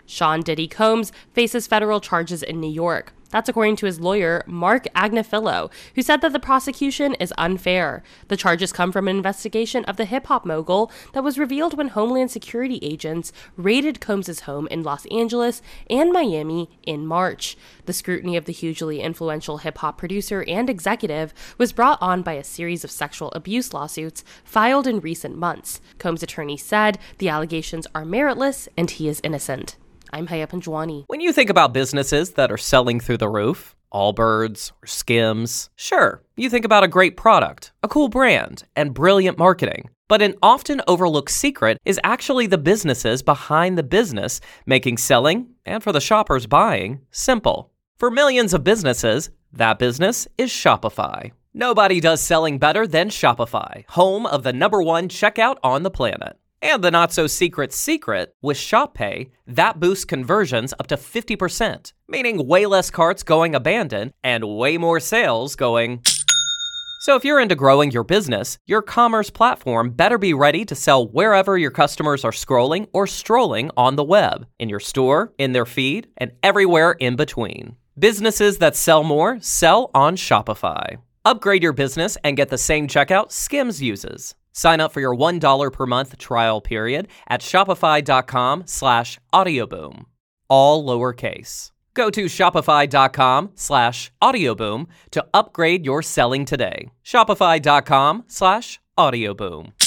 Sean Diddy Combs faces federal charges in New York. That's according to his lawyer, Mark Agnifilo, who said that the prosecution is unfair. The charges come from an investigation of the hip-hop mogul that was revealed when Homeland Security agents raided Combs' home in Los Angeles and Miami in March. The scrutiny of the hugely influential hip-hop producer and executive was brought on by a series of sexual abuse lawsuits filed in recent months. Combs' attorney said the allegations are meritless and he is innocent. I'm Haya Panjwani. When you think about businesses that are selling through the roof, Allbirds or Skims, sure, you think about a great product, a cool brand, and brilliant marketing. But an often overlooked secret is actually the businesses behind the business, making selling, and for the shoppers buying, simple. For millions of businesses, that business is Shopify. Nobody does selling better than Shopify, home of the #1 checkout on the planet. And the not-so-secret secret, with Shop Pay, that boosts conversions up to 50%, meaning way less carts going abandoned and way more sales going... So if you're into growing your business, your commerce platform better be ready to sell wherever your customers are scrolling or strolling on the web, in your store, in their feed, and everywhere in between. Businesses that sell more sell on Shopify. Upgrade your business and get the same checkout Skims uses. Sign up for your $1 per month trial period at shopify.com/audioboom. All lowercase. Go to shopify.com/audioboom to upgrade your selling today. Shopify.com/audioboom.